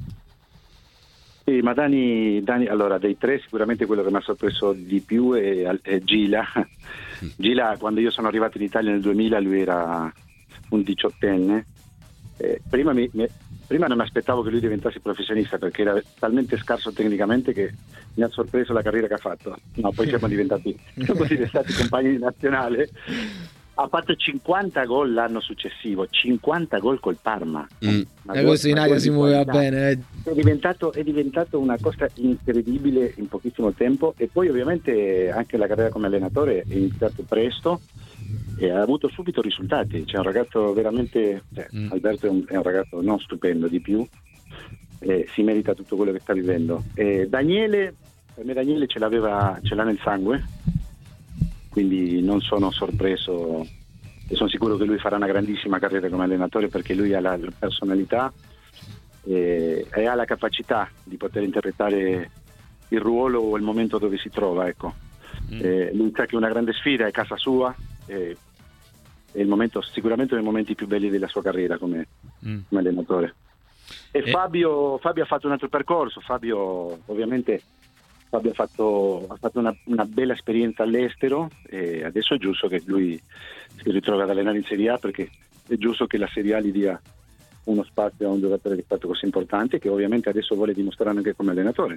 Sì, ma Dani, allora dei tre sicuramente quello che mi ha sorpreso di più è Gila. Gila, quando io sono arrivato in Italia nel 2000, lui era un 18enne. Prima non mi aspettavo che lui diventasse professionista, perché era talmente scarso tecnicamente che mi ha sorpreso la carriera che ha fatto. No, poi siamo diventati compagni di nazionale. Ha fatto 50 gol l'anno successivo, 50 gol col Parma. Questo in aria si muoveva bene. È diventato una cosa incredibile in pochissimo tempo, e poi ovviamente anche la carriera come allenatore è iniziato presto e ha avuto subito risultati. C'è un ragazzo veramente, Alberto è un ragazzo non stupendo di più, si merita tutto quello che sta vivendo. Daniele, per me Daniele ce l'ha nel sangue, quindi non sono sorpreso e sono sicuro che lui farà una grandissima carriera come allenatore, perché lui ha la personalità e ha la capacità di poter interpretare il ruolo o il momento dove si trova, ecco. Lui sa che una grande sfida è casa sua, è il momento, sicuramente uno dei momenti più belli della sua carriera come allenatore. E Fabio ha fatto un altro percorso. Fabio ha fatto una bella esperienza all'estero, e adesso è giusto che lui si ritrovi ad allenare in Serie A, perché è giusto che la Serie A gli dia uno spazio a un giocatore che è stato così importante, che ovviamente adesso vuole dimostrare anche come allenatore.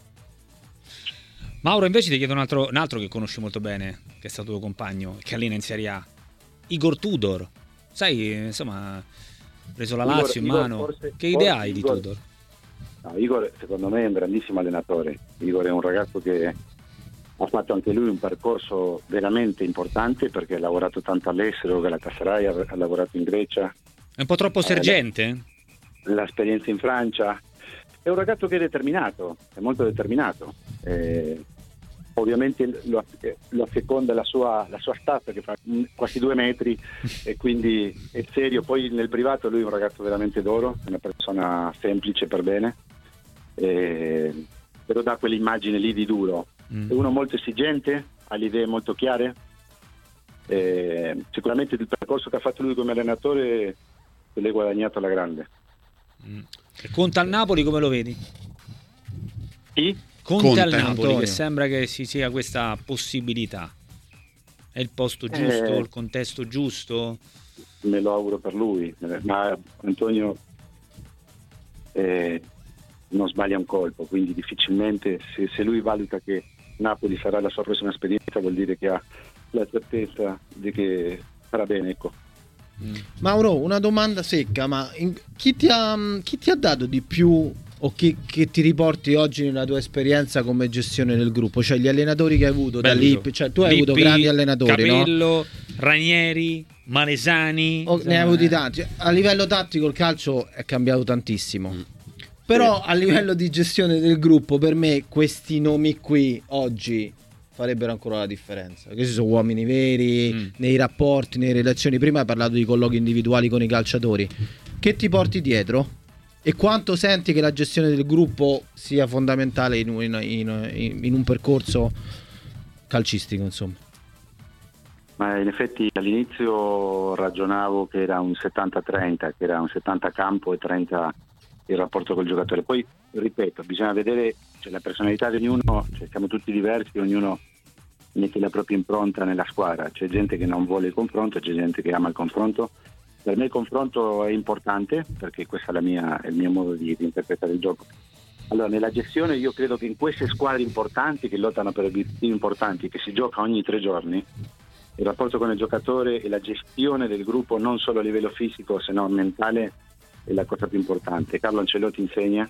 Mauro, invece ti chiedo un altro che conosci molto bene, che è stato tuo compagno, che allena in Serie A, Igor Tudor. Sai, insomma, ha preso la Lazio in mano. Che idea hai di Tudor? No, Igor secondo me è un grandissimo allenatore. Igor è un ragazzo che ha fatto anche lui un percorso veramente importante, perché ha lavorato tanto all'estero, Galatasaray, ha lavorato in Grecia. È un po' troppo sergente? L'esperienza in Francia. È un ragazzo che è determinato, è molto determinato. Ovviamente lo asseconda la sua stazza, che fa quasi 2 metri, e quindi è serio. Poi nel privato lui è un ragazzo veramente d'oro, una persona semplice per bene, però dà quell'immagine lì di duro. È uno molto esigente, ha le idee molto chiare, sicuramente il percorso che ha fatto lui come allenatore se l'è guadagnato alla grande. Conte al Napoli come lo vedi? Chi? Conte al Napoli, che sembra che ci sia questa possibilità. È il posto giusto, il contesto giusto? Me lo auguro per lui, ma Antonio non sbaglia un colpo, quindi difficilmente, se lui valuta che Napoli sarà la sua prossima esperienza, vuol dire che ha la certezza di che farà bene, ecco. Mauro, una domanda secca, ma chi ti ha dato di più, o che ti riporti oggi nella tua esperienza come gestione del gruppo? Cioè gli allenatori che hai avuto da Lippi, cioè tu hai avuto grandi allenatori, Capello, no? Ranieri, Malesani, ne hai avuti tanti. A livello tattico il calcio è cambiato tantissimo, però a livello di gestione del gruppo, per me questi nomi qui oggi farebbero ancora la differenza. Questi sono uomini veri, nei rapporti, nelle relazioni. Prima hai parlato di colloqui individuali con i calciatori. Che ti porti dietro? E quanto senti che la gestione del gruppo sia fondamentale in un percorso calcistico, insomma? Ma in effetti all'inizio ragionavo che era un 70-30, che era un 70 campo e 30 il rapporto col giocatore. Poi, ripeto, bisogna vedere, la personalità di ognuno, siamo tutti diversi, ognuno mette la propria impronta nella squadra. C'è gente che non vuole il confronto, c'è gente che ama il confronto. Per me il confronto è importante, perché questo è il mio modo di interpretare il gioco. Allora, nella gestione io credo che in queste squadre importanti, che lottano per obiettivi importanti, che si gioca ogni 3 giorni, il rapporto con il giocatore e la gestione del gruppo, non solo a livello fisico se no mentale, è la cosa più importante. Carlo Ancelotti insegna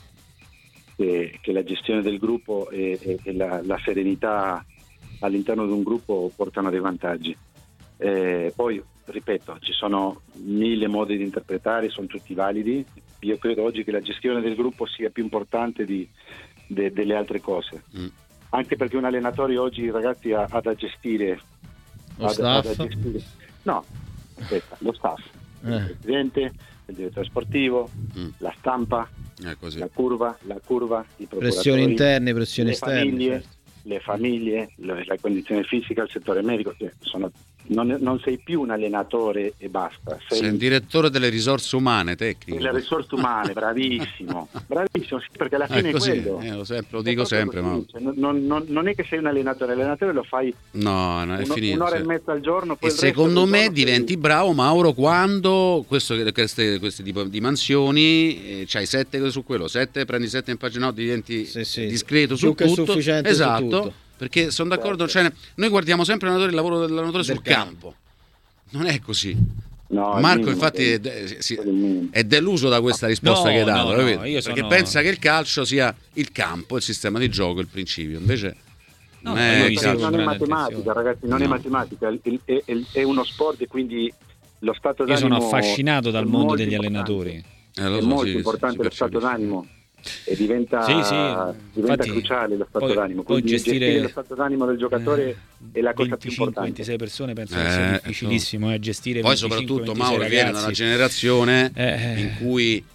che la gestione del gruppo e la serenità all'interno di un gruppo portano dei vantaggi. Poi, ripeto, ci sono 1000 modi di interpretare, sono tutti validi. Io credo oggi che la gestione del gruppo sia più importante delle altre cose, anche perché un allenatore oggi, ragazzi, ha da gestire lo staff. No, aspetta, lo staff, il presidente, il direttore sportivo, la stampa, la curva, i procuratori, pressioni interne, pressioni esterne, le famiglie, la condizione fisica, il settore medico, non sei più un allenatore e basta. Sei un direttore delle risorse umane, tecniche. Delle risorse umane, bravissimo, sì, perché alla fine è quello. Lo dico sempre. Ma... non è che sei un allenatore lo fai è finito, un'ora e mezza al giorno. Poi e secondo me diventi bravo, Mauro, quando queste tipo di mansioni c'hai 7 su quello, 7, prendi 7 in pagina, diventi discreto su tutto. Sufficiente, esatto. Su tutto. Perché sono d'accordo, noi guardiamo sempre il lavoro dell'allenatore sul campo. Non è così. No, Marco infatti è deluso da questa risposta che hai dato, perché pensa che il calcio sia il campo, il sistema di gioco, il principio. Invece non è matematica, ragazzi, non è matematica, è uno sport, e quindi lo stato d'animo. Io sono affascinato dal mondo degli allenatori. È molto importante lo stato d'animo. E diventa cruciale lo stato d'animo. Quindi gestire lo stato d'animo del giocatore è la cosa più importante. 25-26 persone penso che sia difficilissimo gestire. Poi soprattutto Mauro viene da una generazione in cui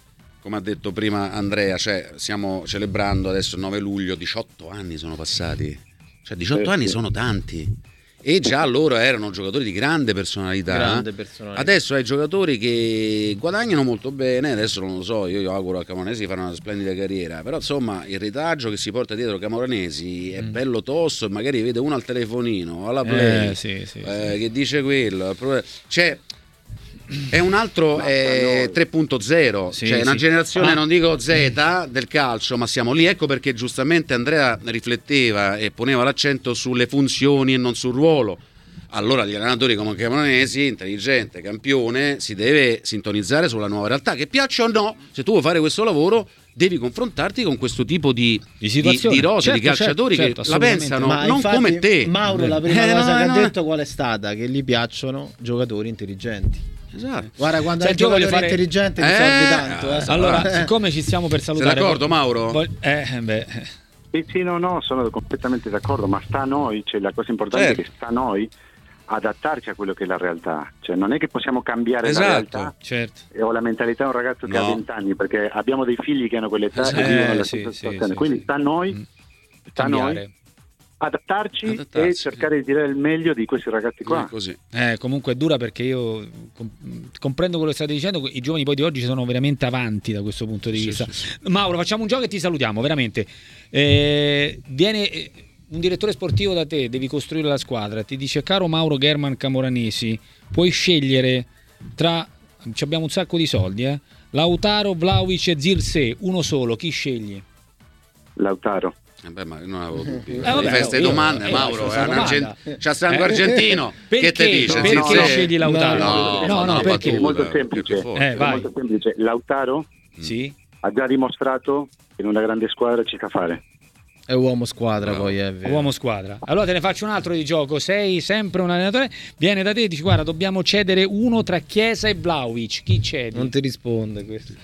come ha detto prima Andrea, cioè stiamo celebrando adesso il 9 luglio, 18 anni sono passati, cioè 18 anni sono tanti. E già loro erano giocatori di grande personalità. Adesso hai giocatori che guadagnano molto bene, adesso non lo so, io auguro a Camoranesi di fare una splendida carriera, però insomma il retaggio che si porta dietro Camoranesi è bello tosto, e magari vede uno al telefonino, alla play, che dice quello, cioè è un altro 3.0, cioè una generazione, non dico Z del calcio, ma siamo lì. Ecco perché giustamente Andrea rifletteva e poneva l'accento sulle funzioni e non sul ruolo. Allora gli allenatori come Camoranesi, intelligente, campione, si deve sintonizzare sulla nuova realtà, che piaccia o no. Se tu vuoi fare questo lavoro devi confrontarti con questo tipo di rose, di calciatori che la pensano non infatti, come te. Mauro la prima cosa che ha detto qual è stata? Che gli piacciono giocatori intelligenti. Esatto. Guarda, quando è un giocatore intelligente mi serve tanto. Allora, siccome ci stiamo per salutare, sei d'accordo, Mauro? Sì, no, sono completamente d'accordo, ma sta a noi, cioè la cosa importante è che sta a noi adattarci a quello che è la realtà, cioè non è che possiamo cambiare la realtà o la mentalità di un ragazzo che ha 20 anni, perché abbiamo dei figli che hanno quell'età e vivono la stessa situazione, quindi sta a noi adattarci e cercare di tirare il meglio di questi ragazzi qua. Così. Comunque è dura, perché io comprendo quello che state dicendo, i giovani poi di oggi sono veramente avanti da questo punto di vista. Mauro, facciamo un gioco e ti salutiamo veramente. Viene un direttore sportivo da te, devi costruire la squadra, ti dice: caro Mauro German Camoranesi, puoi scegliere tra, abbiamo un sacco di soldi, Lautaro, Vlahovic e Zirkzee, uno solo, chi scegli? Lautaro. Ma non avevo dubbi. Feste domande, Mauro, c'è sangue argentino. Che te dice? Perché scegli Lautaro? No, perché è molto semplice. Molto semplice. Lautaro ha già dimostrato che in una grande squadra ci sa fare. È uomo squadra, poi è vero. Uomo squadra. Allora te ne faccio un altro di gioco. Sei sempre un allenatore, viene da te e dici: guarda, dobbiamo cedere uno tra Chiesa e Vlahovic. Chi cedi? Non ti risponde questo.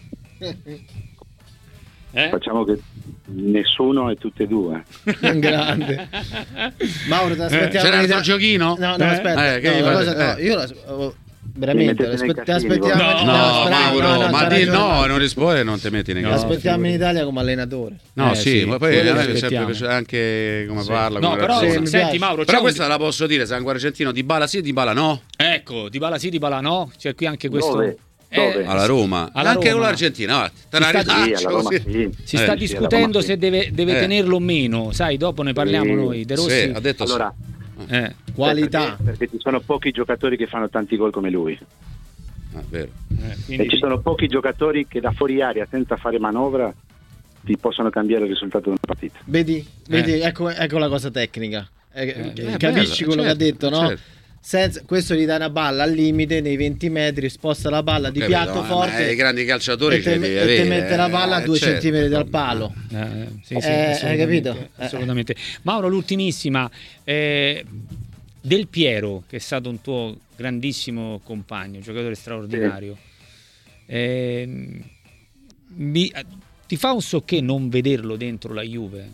Facciamo che nessuno e tutte e due. Grande. Mauro, ti aspettiamo. C'era un altro giochino? No, aspetta. Io veramente ti aspettiamo. Mauro, ma non risponde, non ti metti nei casi. Aspettiamo in Italia come allenatore. Ma poi a me sempre piace anche come parla. No, però senti Mauro, però questa la posso dire, sangue argentino, Dybala sì, Dybala no. Ecco, Dybala sì, Dybala no. C'è qui anche questo. Dove? Alla Roma, anche con l'Argentina. Si sta discutendo se deve tenerlo o meno, sai, dopo ne parliamo noi. De Rossi ha detto allora, qualità, perché ci sono pochi giocatori che fanno tanti gol come lui. Vero. E ci sono pochi giocatori che da fuori aria, senza fare manovra, ti possono cambiare il risultato di una partita. Vedi, ecco la cosa tecnica. Capisci quello che ha detto, no? Certo. Questo gli dà una palla al limite nei 20 metri, sposta la palla di piatto forte, i grandi calciatori e te mette la palla a 2 centimetri dal palo. Hai capito? Assolutamente. Mauro, l'ultimissima, Del Piero, che è stato un tuo grandissimo compagno, giocatore straordinario, ti fa un socché non vederlo dentro la Juve?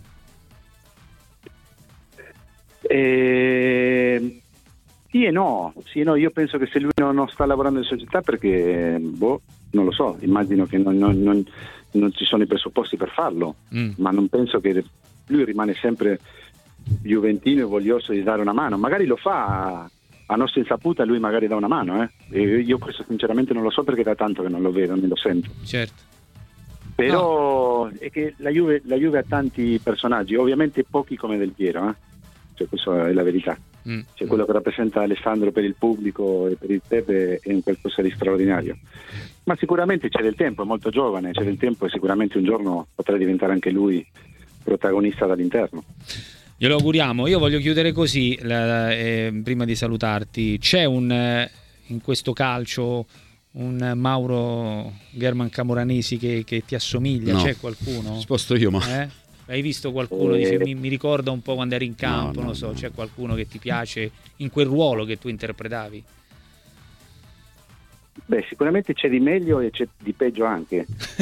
Sì e no, io penso che se lui non sta lavorando in società perché, non lo so, immagino che non ci sono i presupposti per farlo, ma non penso che lui rimane sempre juventino e voglioso di dare una mano, magari lo fa a nostra insaputa, lui magari dà una mano, e io questo sinceramente non lo so perché da tanto che non lo vedo, non lo sento. Certo. Però è che la Juve ha tanti personaggi, ovviamente pochi come Del Piero, cioè questa è la verità. Cioè quello che rappresenta Alessandro per il pubblico e per il Pepe è un qualcosa di straordinario, ma sicuramente c'è del tempo, è molto giovane, c'è del tempo e sicuramente un giorno potrà diventare anche lui protagonista dall'interno. Glielo auguriamo. Io voglio chiudere così, prima di salutarti. C'è in questo calcio un Mauro German Camoranesi che ti assomiglia? No. C'è qualcuno? Sposto io, ma hai visto qualcuno? Dice, mi ricorda un po' quando eri in campo, non so, c'è qualcuno che ti piace in quel ruolo che tu interpretavi? Beh, sicuramente c'è di meglio e c'è di peggio anche.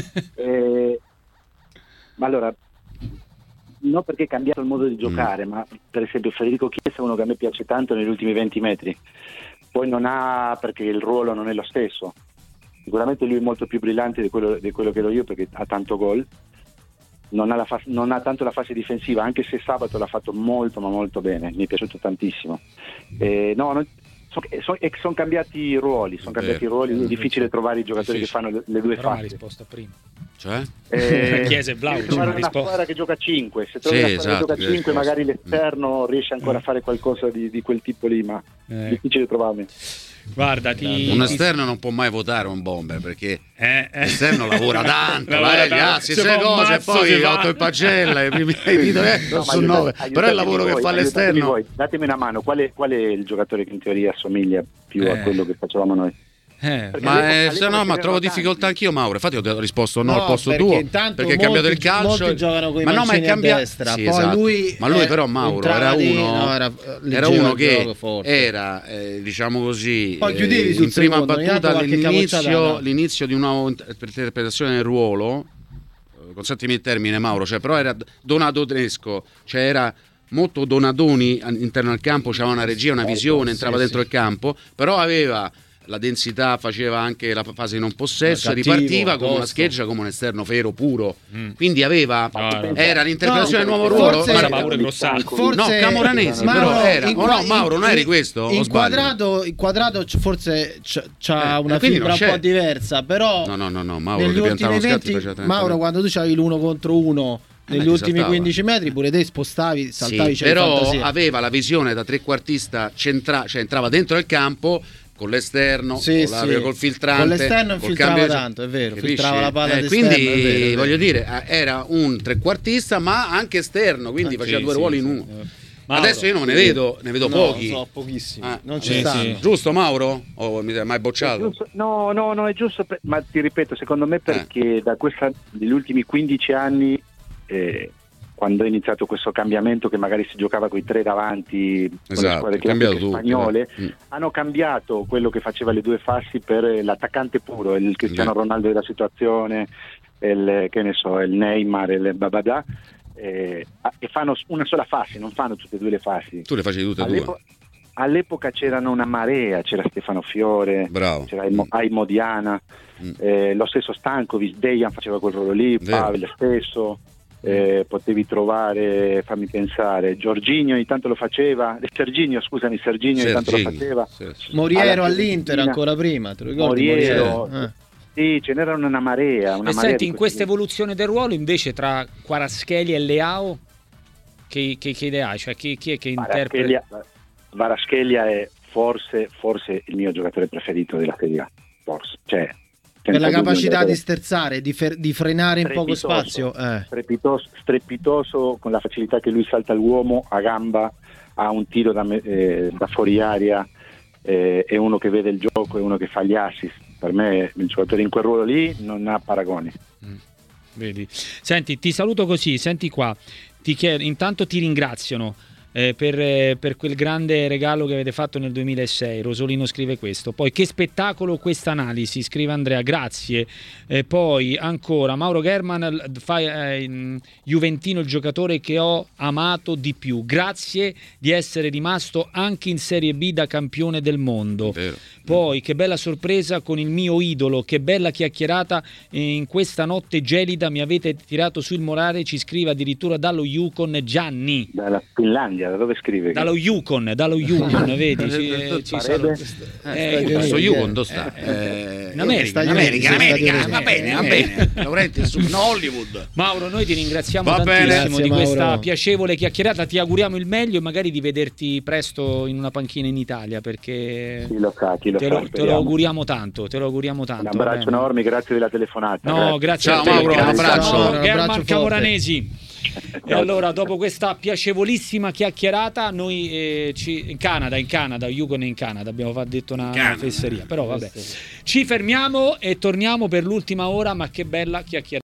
Ma allora, non perché è cambiato il modo di giocare, ma per esempio Federico Chiesa è uno che a me piace tanto negli ultimi 20 metri. Poi non ha, perché il ruolo non è lo stesso. sicuramente lui è molto più brillante di quello che ero io, perché ha tanto gol, non ha tanto la fase difensiva, anche se sabato l'ha fatto molto ma molto bene, mi è piaciuto tantissimo. Sono cambiati i ruoli, è difficile trovare i giocatori che fanno le due però fasi. la risposta prima. Cioè? Chiese Vlahovic trovare una squadra che gioca a 5, se trovi una squadra che gioca a 5 magari l'esterno riesce ancora a fare qualcosa di quel tipo lì, ma è difficile trovarne. Guarda, un esterno non può mai votare un bomber, perché l'esterno lavora tanto, sei cose, e poi 8 in pagella, i primi su 9, però è il lavoro che fa l'esterno. Datemi una mano, qual è il giocatore che in teoria assomiglia più a quello che facevamo noi? Ma trovo difficoltà anch'io, Mauro. Infatti ho risposto no al posto tuo, perché è cambiato il calcio. Molti giocano con i ma è cambiato a destra. Sì, poi esatto. lui però Mauro era uno che era diciamo così, poi chiudevi sul in prima secondo, battuta l'inizio di una interpretazione del ruolo, consentimi il termine, Mauro, cioè però era donadonesco, cioè era molto Donadoni all'interno del campo, c'aveva una regia, una visione, entrava dentro il campo, però aveva la densità, faceva anche la fase non possesso, ripartiva come una scheggia, come un esterno vero puro, quindi aveva era l'interpretazione del nuovo ruolo. Camoranesi, però era Mauro, non eri questo? Inquadrato forse c'ha una fibra un po' diversa, però no, Mauro, negli ultimi 20, Mauro, quando tu c'avevi l'1 contro 1 negli ultimi 15 metri pure te spostavi, saltavi, però aveva la visione da trequartista cioè entrava dentro il campo con l'esterno, col filtrante, con l'esterno infiltrava tanto, è vero, filtrava la palla d'esterno, quindi è vero. voglio dire, era un trequartista ma anche esterno, quindi faceva due ruoli in uno. Mauro, adesso io non ne vedo pochi. So pochissimi. Non ci stanno. Giusto, Mauro? O mi hai mai bocciato? No, è giusto, ma ti ripeto, secondo me perché dagli ultimi 15 anni quando è iniziato questo cambiamento, che magari si giocava con i 3 davanti, con le squadre spagnole, hanno cambiato quello che faceva le due fasce per l'attaccante puro, il Cristiano Ronaldo della situazione, il Neymar, il Babadà, e fanno una sola fase, non fanno tutte e due le fasi. Tu le facevi tutte e due? All'epoca c'erano una marea, c'era Stefano Fiore, c'era Aimo Diana, lo stesso Stankovic, Dejan faceva quel ruolo lì, Pavel stesso. Potevi trovare, fammi pensare, Serginho ogni tanto lo faceva, Serginho ogni tanto lo faceva, Moriero all'Inter ancora prima, te lo ricordi? Moriero. Sì, ce n'erano una marea. Senti, in questa evoluzione del ruolo invece tra Kvaratskhelia e Leao che idee hai? Cioè chi è che interpreta? Kvaratskhelia è forse il mio giocatore preferito della Serie A, forse, cioè per la capacità di sterzare, di frenare in poco spazio, strepitoso, con la facilità che lui salta l'uomo a gamba, ha un tiro da fuori aria, è uno che vede il gioco, è uno che fa gli assist. Per me il giocatore in quel ruolo lì non ha paragoni. Vedi. Senti, ti saluto così, senti qua, intanto ti ringraziano per quel grande regalo che avete fatto nel 2006. Rosolino scrive questo. Poi che spettacolo questa analisi, scrive Andrea, grazie. Poi ancora Mauro German, Juventino, il giocatore che ho amato di più, grazie di essere rimasto anche in Serie B da campione del mondo. Poi che bella sorpresa con il mio idolo, che bella chiacchierata in questa notte gelida, mi avete tirato sul morale, ci scrive addirittura dallo Yukon Gianni. Dalla Finlandia, da dove scrive? Dallo Yukon, vedi? Questo Yukon dove sta? In America, va bene. Laurenti su Hollywood. Mauro, noi ti ringraziamo tantissimo di questa piacevole chiacchierata, ti auguriamo il meglio e magari di vederti presto in una panchina in Italia, perché chi lo sa, te lo auguriamo tanto. Un abbraccio enorme, grazie della telefonata. Grazie a te. Mauro, un abbraccio. German Camoranesi. E allora, dopo questa piacevolissima chiacchierata, noi in Canada, Yukon è in Canada, abbiamo detto una fesseria, però vabbè. Ci fermiamo e torniamo per l'ultima ora, ma che bella chiacchierata.